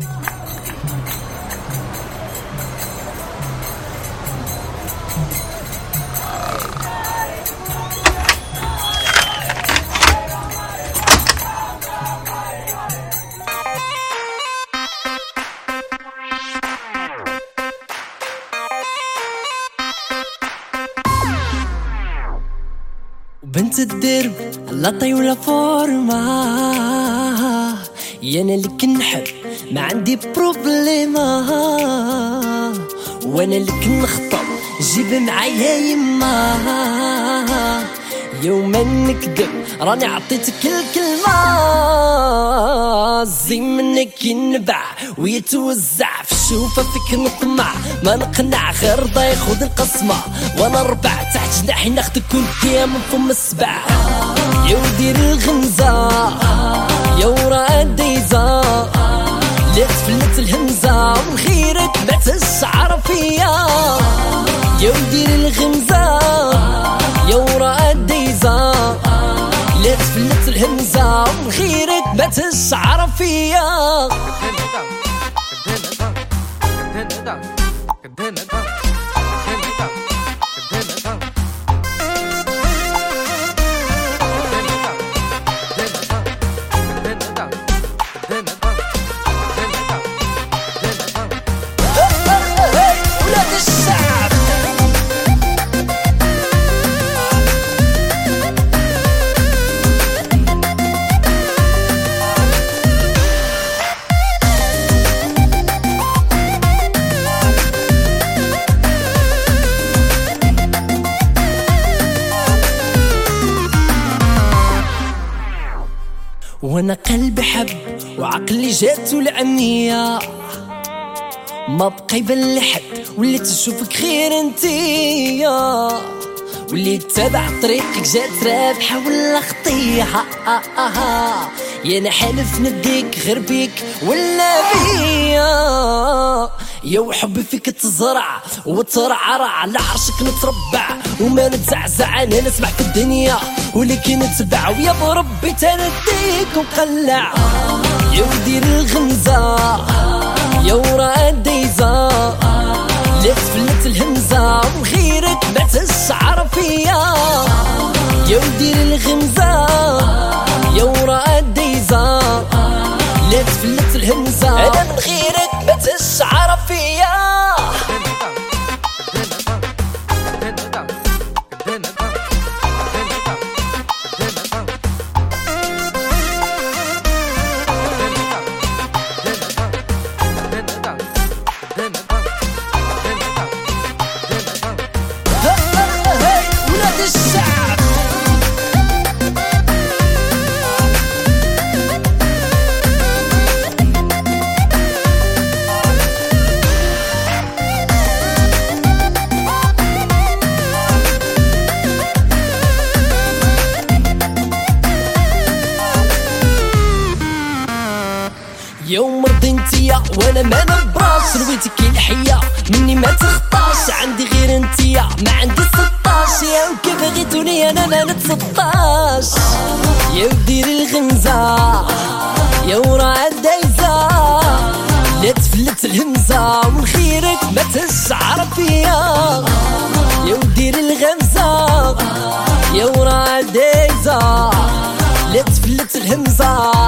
بنت الدرب لا طيولة فورما، يا انا اللي كنحب ما عندي بروبليما، وانا اللي كنخطب جيب معايا يما، يوما نكذب راني عطيتك الكلمة، زي منك ينبع ويتوزع في الشوفة فيك نطمع، ما نقنع غير رضا ياخد القسمة، وانا ربع تحت جناحي ناخدك كل من فم السبع، يا ودير الغمزة يا ورا الديزة، لا تفلت الهمزة والخيرك بعت الشعر فيا، يا ودير الغمزة يا ورا الديزة، لا تفلت الهمزة والخيرك بعت الشعر فيا. وانا قلبي حب وعقلي جات العنية، ما بقى يبان لحد وليت تشوفك غير انتيا، واللي تابع طريقك جات رابحة ولا خطيها، يا انا حالف نديك غير بيك ولا بيا، يا وحبي فيك تزرع وترعرع على عرشك نتربع، وما نتزعزع انا نسمع في الدنيا ولكن نتبع، ويا بربي تنديك وقلع، يا ودير الغمزة يا ورا الديزة، لا تفلت الهمزة وغيرك بعت الشعر فيا، يا ودير الغمزة يا ورا الديزة، لا تفلت الهمزة انا من غيرك بعت الشعر فيا. يوم رضينتيا وانا ما نبراش، رويتك الحية مني ما تخطاش، عندي غير انتيا ما عندي 16، يا وكيف بغيتوني انا ما نتصداش، يا ودير الغمزة يا ورا الدايزة، لا تفلت الهمزة والخيرك ما تشعر فيا، يا ودير الغمزة يا ورا الدايزة، لا تفلت الهمزة